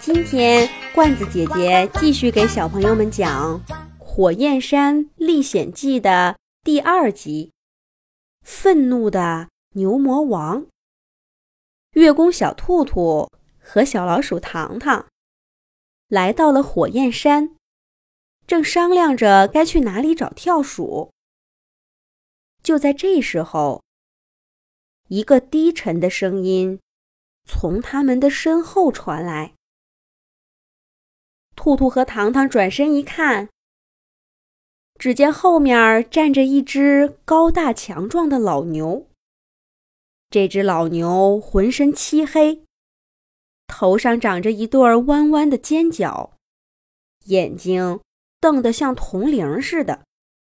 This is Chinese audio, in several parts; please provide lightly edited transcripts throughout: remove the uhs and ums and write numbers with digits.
今天罐子姐姐继续给小朋友们讲《火焰山历险记》的第2集，愤怒的牛魔王。月宫小兔兔和小老鼠糖糖来到了火焰山，正商量着该去哪里找跳鼠。就在这时候，一个低沉的声音从他们的身后传来。兔兔和糖糖转身一看，只见后面站着一只高大强壮的老牛。这只老牛浑身漆黑，头上长着一对弯弯的尖角，眼睛瞪得像铜铃似的。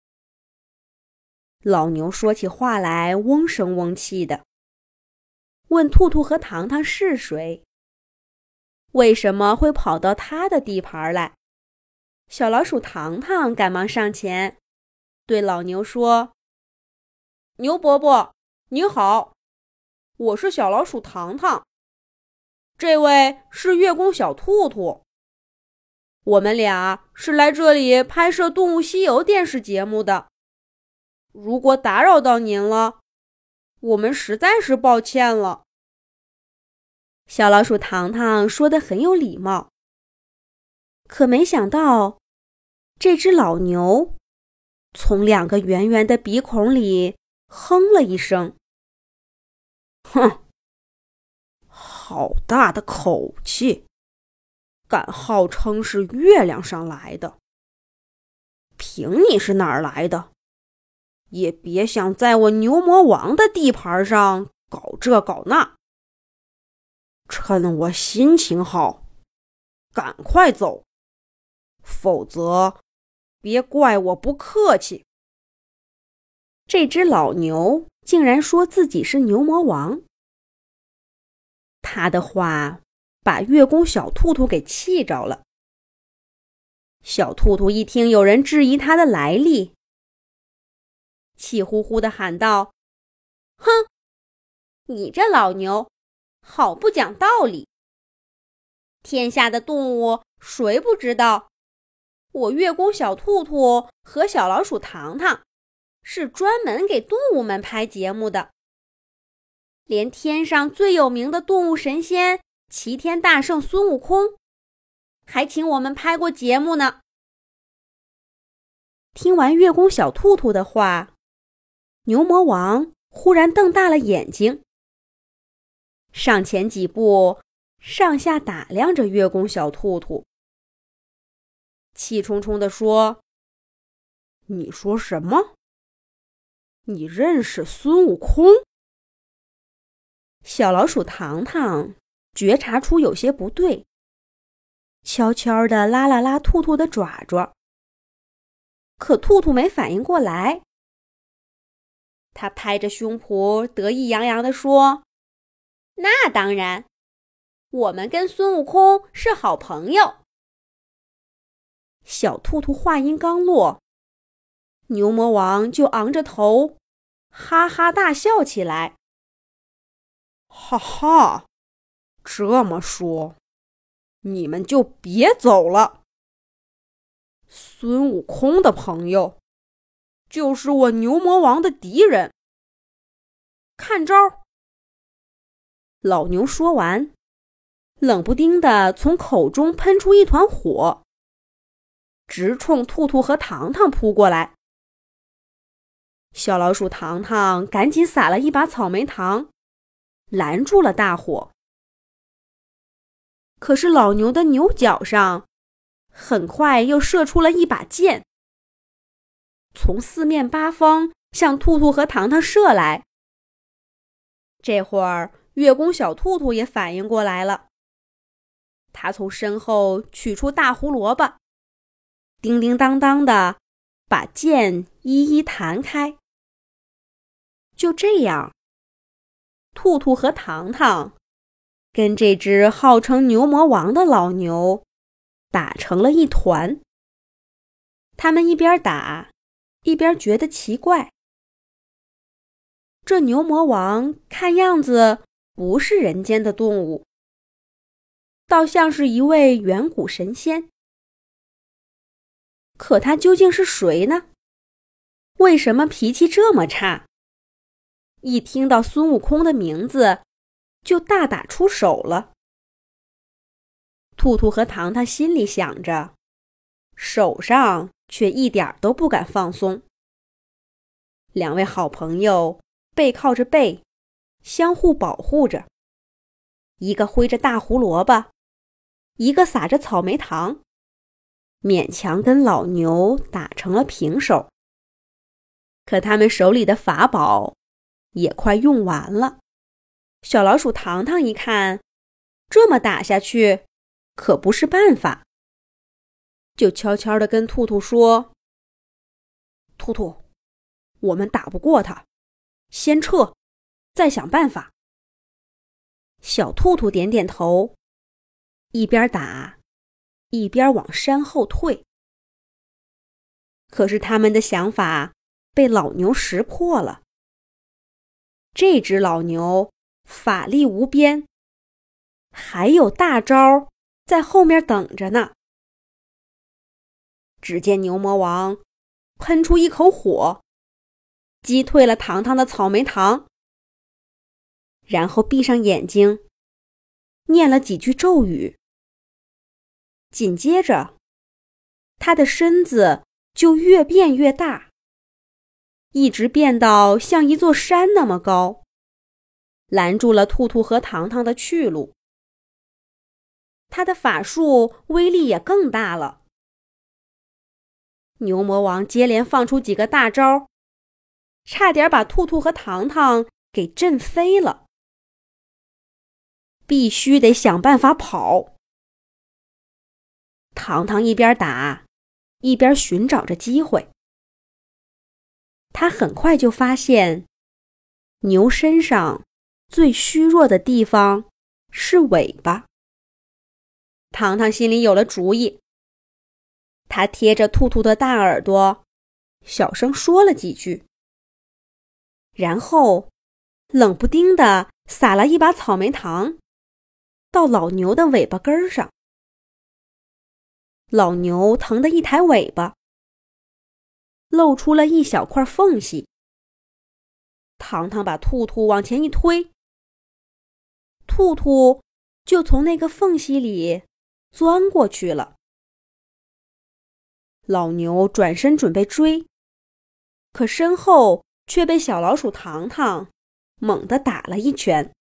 老牛说起话来嗡声嗡气的，问兔兔和糖糖是谁，为什么会跑到他的地盘来。小老鼠糖糖赶忙上前，对老牛说：牛伯伯，你好，我是小老鼠糖糖，这位是月宫小兔兔，我们俩是来这里拍摄《动物西游》电视节目的。如果打扰到您了，我们实在是抱歉了。小老鼠糖糖说得很有礼貌，可没想到，这只老牛从2个圆圆的鼻孔里哼了一声。哼，好大的口气，敢号称是月亮上来的，凭你是哪儿来的，也别想在我牛魔王的地盘上搞这搞那。趁我心情好，赶快走，否则别怪我不客气。这只老牛竟然说自己是牛魔王，他的话把月宫小兔兔给气着了。小兔兔一听有人质疑他的来历，气呼呼地喊道：哼，你这老牛好不讲道理！天下的动物谁不知道，我月宫小兔兔和小老鼠糖糖是专门给动物们拍节目的，连天上最有名的动物神仙齐天大圣孙悟空还请我们拍过节目呢。听完月宫小兔兔的话，牛魔王忽然瞪大了眼睛，上前几步，上下打量着月宫小兔兔，气冲冲地说：你说什么？你认识孙悟空？小老鼠糖糖觉察出有些不对，悄悄地拉了拉兔兔的爪爪，可兔兔没反应过来。他拍着胸脯得意洋洋地说：那当然，我们跟孙悟空是好朋友。小兔兔话音刚落，牛魔王就昂着头哈哈大笑起来。哈哈，这么说，你们就别走了。孙悟空的朋友就是我牛魔王的敌人，看招！老牛说完，冷不丁地从口中喷出一团火，直冲兔兔和糖糖扑过来。小老鼠糖糖赶紧撒了一把草莓糖，拦住了大火。可是老牛的牛角上很快又射出了一把箭，从4面8方向兔兔和糖糖射来。这会儿月宫小兔兔也反应过来了，他从身后取出大胡萝卜，叮叮当当的把箭一一弹开。就这样，兔兔和糖糖跟这只号称牛魔王的老牛打成了一团。他们一边打一边觉得奇怪，这牛魔王看样子不是人间的动物， 倒像是一位远古神仙。可他究竟是谁呢？为什么脾气这么差？一听到孙悟空的名字，就大打出手了。兔兔和糖糖心里想着，手上却一点都不敢放松。两位好朋友背靠着背，相互保护着，一个挥着大胡萝卜，一个撒着草莓糖，勉强跟老牛打成了平手。可他们手里的法宝也快用完了。小老鼠糖糖一看，这么打下去可不是办法，就悄悄地跟兔兔说：兔兔，我们打不过他，先撤，再想办法。小兔兔点点头，一边打一边往山后退。可是他们的想法被老牛识破了。这只老牛法力无边，还有大招在后面等着呢。只见牛魔王喷出一口火，击退了糖糖的草莓糖，然后闭上眼睛，念了几句咒语。紧接着，他的身子就越变越大，一直变到像一座山那么高，拦住了兔兔和糖糖的去路。他的法术威力也更大了。牛魔王接连放出几个大招，差点把兔兔和糖糖给震飞了。必须得想办法跑。糖糖一边打，一边寻找着机会。他很快就发现，牛身上最虚弱的地方是尾巴。糖糖心里有了主意，他贴着兔兔的大耳朵，小声说了几句，然后冷不丁地撒了一把草莓糖到老牛的尾巴根上。老牛疼得一抬尾巴，露出了一小块缝隙。糖糖把兔兔往前一推，兔兔就从那个缝隙里钻过去了。老牛转身准备追，可身后却被小老鼠糖糖猛地打了一拳。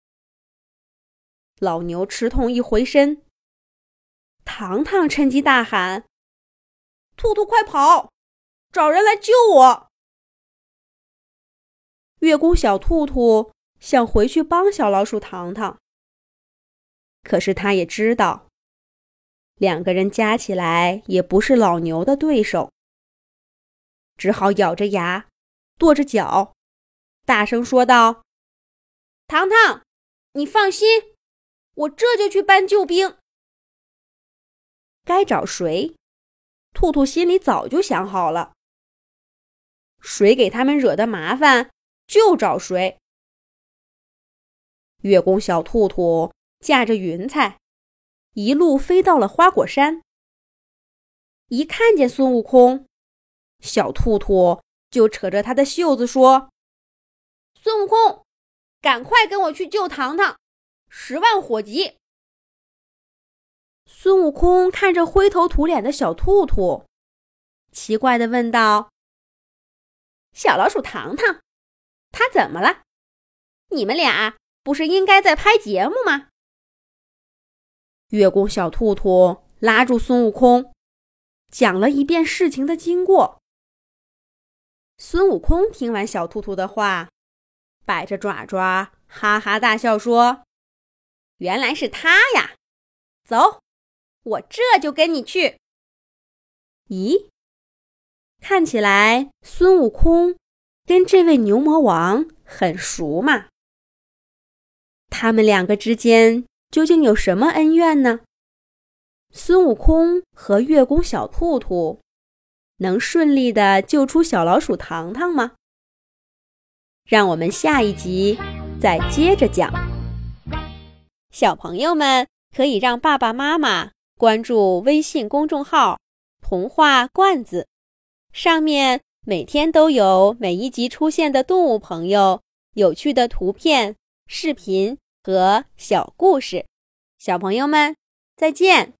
老牛吃痛一回身，糖糖趁机大喊：兔兔快跑，找人来救我！月宫小兔兔想回去帮小老鼠糖糖，可是他也知道，两个人加起来也不是老牛的对手，只好咬着牙，跺着脚，大声说道：糖糖，你放心，我这就去搬救兵。该找谁？兔兔心里早就想好了，谁给他们惹的麻烦就找谁。月宫小兔兔驾着云彩，一路飞到了花果山。一看见孙悟空，小兔兔就扯着他的袖子说：孙悟空，赶快跟我去救糖糖，10万火急。孙悟空看着灰头土脸的小兔兔，奇怪地问道：小老鼠糖糖，他怎么了？你们俩不是应该在拍节目吗？月宫小兔兔拉住孙悟空，讲了一遍事情的经过。孙悟空听完小兔兔的话，摆着爪爪，哈哈大笑说：原来是他呀，走，我这就跟你去。咦，看起来孙悟空跟这位牛魔王很熟嘛。他们两个之间究竟有什么恩怨呢？孙悟空和月宫小兔兔能顺利地救出小老鼠糖糖吗？让我们下一集再接着讲。小朋友们可以让爸爸妈妈关注微信公众号童话罐子，上面每天都有每一集出现的动物朋友、有趣的图片、视频和小故事。小朋友们，再见。